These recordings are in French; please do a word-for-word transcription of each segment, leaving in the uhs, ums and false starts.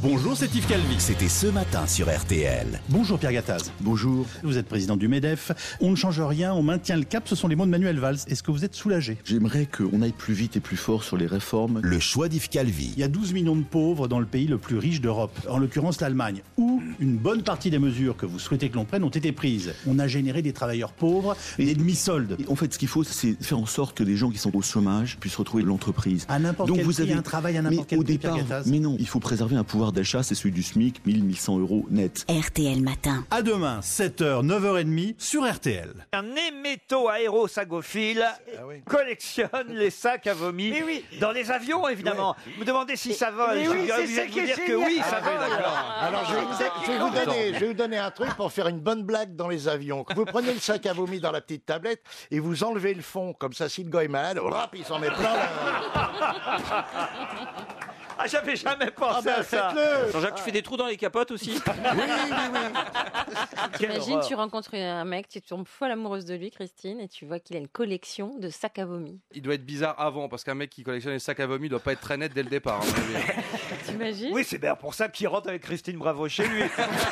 Bonjour, c'est Yves Calvi. C'était ce matin sur R T L. Bonjour Pierre Gattaz. Bonjour. Vous êtes président du MEDEF. On ne change rien, on maintient le cap. Ce sont les mots de Manuel Valls. Est-ce que vous êtes soulagé? J'aimerais qu'on aille plus vite et plus fort sur les réformes. Le choix d'Yves Calvi. Il y a douze millions de pauvres dans le pays le plus riche d'Europe, en l'occurrence l'Allemagne, où une bonne partie des mesures que vous souhaitez que l'on prenne ont été prises. On a généré des travailleurs pauvres et des demi-soldes. En fait, ce qu'il faut, c'est faire en sorte que les gens qui sont au chômage puissent retrouver l'entreprise. À n'importe Donc quel vous prix, avez un travail à mais n'importe quel au prix, départ, Pierre Gattaz. mais non, il faut préserver un pouvoir d'achat, c'est celui du SMIC, mille mille cent euros net. R T L Matin. À demain, sept heures, neuf heures trente sur R T L. Un héméto-aérosagophile collectionne les sacs à vomi dans les avions, évidemment. Vous me demandez si ça vole. Mais Je oui, viens c'est de ça vous qui est dire que génial. oui, ça vole. Alors, je vais, je vais vous donner, je vais vous donner un truc pour faire une bonne blague dans les avions. Vous prenez le sac à vomi dans la petite tablette et vous enlevez le fond. Comme ça, si le gars est malade, hop, il s'en met plein la... Ah, j'avais jamais Ah pensé ben, à ça. faites-le. Jean-Jacques, tu fais des trous dans les capotes aussi? Oui, oui, oui. Quelle T'imagines, horreur. tu rencontres un mec, tu tombes folle amoureuse de lui, Christine, et tu vois qu'il a une collection de sacs à vomi. Il doit être bizarre avant, parce qu'un mec qui collectionne les sacs à vomi doit pas être très net dès le départ. à mon avis. T'imagines? Oui, c'est bien pour ça qu'il rentre avec Christine Bravo chez lui.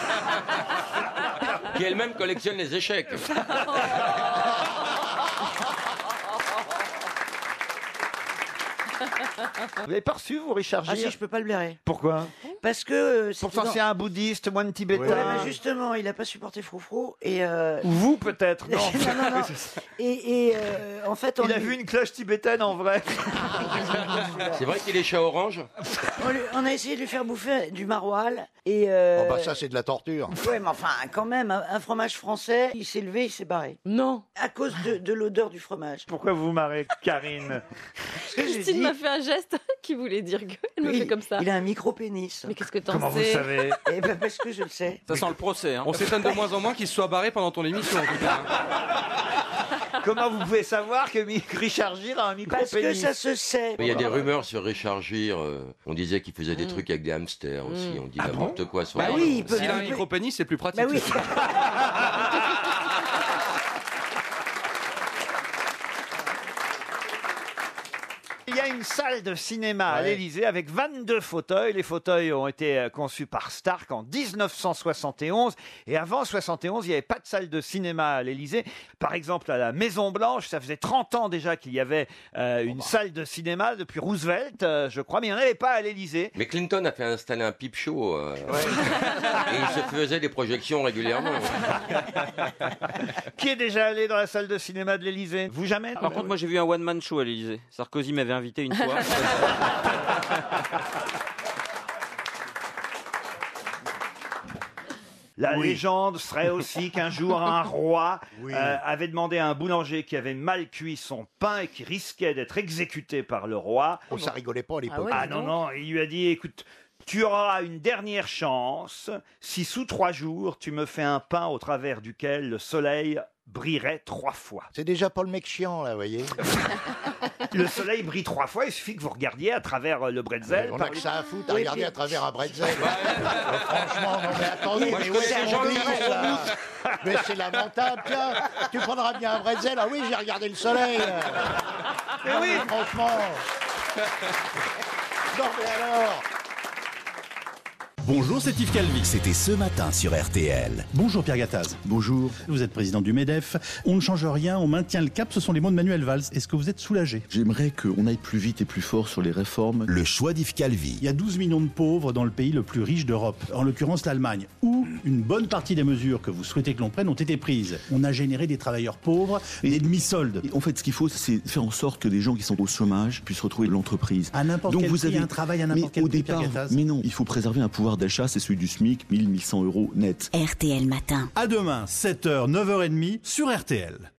Qui elle-même collectionne les échecs. Vous l'avez pas reçu, vous, Richard Ah Gere? si, je peux pas le blairer. Pourquoi? Parce que... euh, c'est Pourtant, dans- c'est un bouddhiste, moine tibétain. Ouais, Ouais, mais justement, il a pas supporté Froufrou et... euh, Vous, peut-être, non. non, non, non. Et, et, euh, en fait, on Il a lui- vu une cloche tibétaine en vrai. C'est vrai qu'il est chat orange. on, lui- on a essayé de lui faire bouffer du maroilles et... euh, Oh bah ça, c'est de la torture. Ouais, mais enfin, quand même, un, un fromage français, il s'est levé, il s'est barré. Non. À cause de, de l'odeur du fromage. Pourquoi vous vous marrez, Karine? Parce que j'ai Christine dit, m'a fait un geste qui voulait dire qu'elle me il, fait comme ça. il a un micro-pénis. Mais qu'est-ce que t'en Comment vous sais? savez? Eh ben parce que je le sais. Ça sent le procès. Hein. On s'étonne de moins en moins qu'il se soit barré pendant ton émission. En tout cas. Comment vous pouvez savoir que Mi- Richard Gere a un Parce que micro-pénis? ça se sait. Mais il y a des rumeurs sur Richard Gere. euh, on disait qu'il faisait des trucs avec des hamsters aussi. On dit n'importe quoi sur Bah les oui, réseaux. il peut- S'il a un il peut- micro-pénis, c'est plus pratique. Bah oui. Il y a une salle de cinéma à Ouais. l'Élysée avec vingt-deux fauteuils. Les fauteuils ont été euh, conçus par Stark en dix-neuf cent soixante et onze. Et avant soixante et onze, il n'y avait pas de salle de cinéma à l'Élysée. Par exemple, à la Maison Blanche, ça faisait trente ans déjà qu'il y avait euh, une salle de cinéma depuis Roosevelt, euh, je crois, mais il n'y en avait pas à l'Élysée. Mais Clinton a fait installer un peep show. euh, et il se faisait des projections régulièrement. Qui est déjà allé dans la salle de cinéma de l'Élysée? Vous jamais? Par contre, moi j'ai vu un one-man show à l'Élysée. Sarkozy m'avait invité une fois. La légende serait aussi qu'un jour un roi Oui. euh, avait demandé à un boulanger qui avait mal cuit son pain et qui risquait d'être exécuté par le roi. Oh, ça rigolait pas à l'époque. ouais. Ah non, non, il lui a dit, écoute, tu auras une dernière chance si sous trois jours tu me fais un pain au travers duquel le soleil brillerait trois fois. C'est déjà pas le mec chiant, là, vous voyez. Le soleil brille trois fois, il suffit que vous regardiez à travers euh, le bretzel. On par a que les- ça à foutre à Oui, regarder puis- à travers un bretzel. Euh, franchement, non mais attendez, Moi, mais je où est-ce connais qu'on un vit, gentil ça? Mais c'est lamentable, tiens. Tu prendras bien un bretzel. Ah oui, j'ai regardé le soleil. Mais oui, franchement. Non mais alors. Bonjour, c'est Yves Calvi. C'était ce matin sur R T L. Bonjour Pierre Gattaz. Bonjour. Vous êtes président du MEDEF. On ne change rien, on maintient le cap. Ce sont les mots de Manuel Valls. Est-ce que vous êtes soulagé? J'aimerais qu'on aille plus vite et plus fort sur les réformes. Le choix d'Yves Calvi. Il y a douze millions de pauvres dans le pays le plus riche d'Europe, en l'occurrence l'Allemagne, où une bonne partie des mesures que vous souhaitez que l'on prenne ont été prises. On a généré des travailleurs pauvres et des demi-soldes. En fait, ce qu'il faut, c'est faire en sorte que les gens qui sont au chômage puissent retrouver l'entreprise. À n'importe Donc quel vous prix, avez un travail à mais n'importe quel au prix, départ, Pierre Gattaz. mais non, il faut préserver un pouvoir d'achat, c'est celui du SMIC, mille mille cent euros net. R T L Matin. À demain, sept heures, neuf heures trente sur R T L.